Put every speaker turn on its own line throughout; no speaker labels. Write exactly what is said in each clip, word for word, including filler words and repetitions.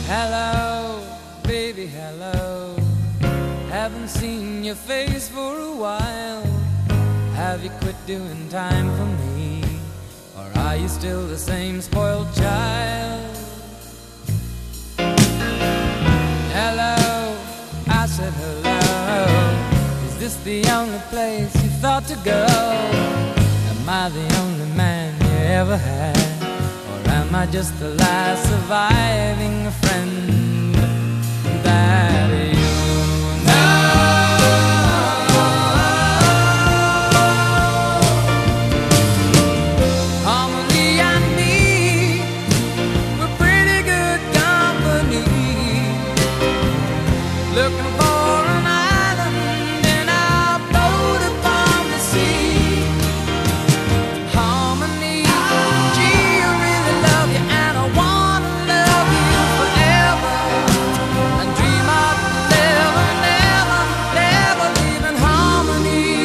Hello, baby, hello. Haven't seen your face for a while. Have you quit doing time for me? Or are you still the same spoiled child? Hello, I said hello. Is this the only place you thought to go? Am I the only man you ever had? Or am I just the last surviving friend that you know? Harmony and me were pretty good company, looking for an island in our boat upon the sea. Harmony, gee, I really love you, and I wanna love you forever, and dream of never, never, never leaving Harmony.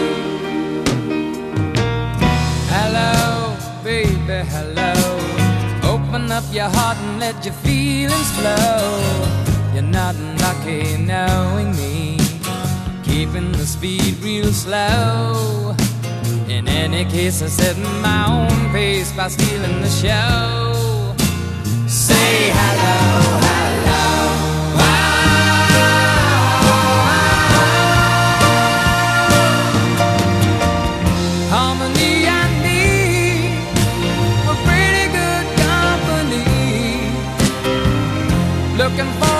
Hello, baby, hello. Open up your heart and let your feelings flow. You're not lucky knowing me, keeping the speed real slow. In any case, I set my own pace by stealing the show. Say hello, hello. Harmony and me were pretty good company, looking for